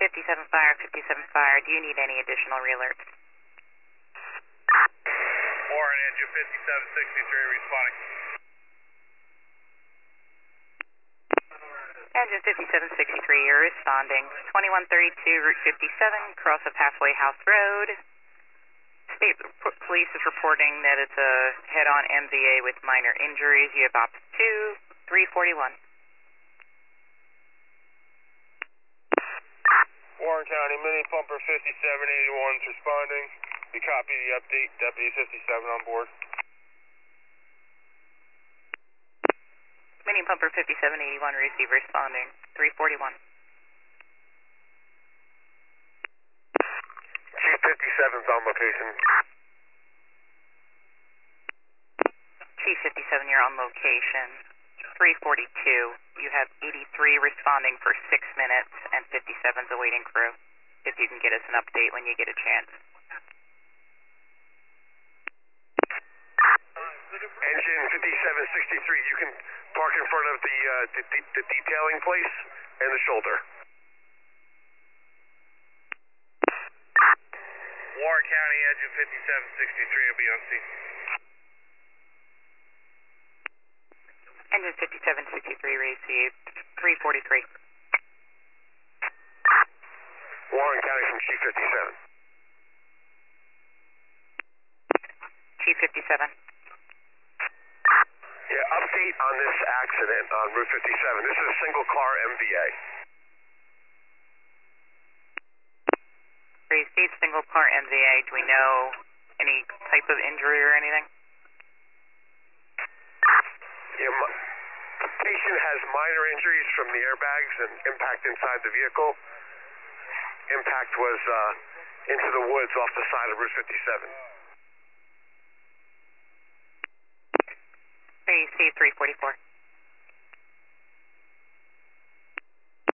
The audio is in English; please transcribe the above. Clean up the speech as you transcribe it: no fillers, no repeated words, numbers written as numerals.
57 Fire, 57 Fire. Do you need any additional re-alerts? Warren, engine 5763 responding. Engine 5763, you're responding. 2132 Route 57, cross of Halfway House Road. State Police is reporting that it's a head-on MVA with minor injuries. You have OPS 2, 341. Warren County, Mini Pumper 5781 is responding. You copy the update, Deputy 57 on board. Mini Pumper 5781, receive responding. 341. Chief 57's on location. Chief 57, you're on location. 342. You have 83 responding for 6 minutes, and 57's awaiting crew. If you can get us an update when you get a chance. Engine 5763, you can park in front of the detailing place and the shoulder. Warren County, engine 5763 will be on scene. Engine 5763 received. 343. Warren County from Chief 57. Chief 57. Yeah, update on this accident on Route 57. This is a single car MVA. Received single car MVA. Do we know any type of injury or anything? Yeah, the patient has minor injuries from the airbags and impact inside the vehicle. Impact was into the woods off the side of Route 57. Received 344.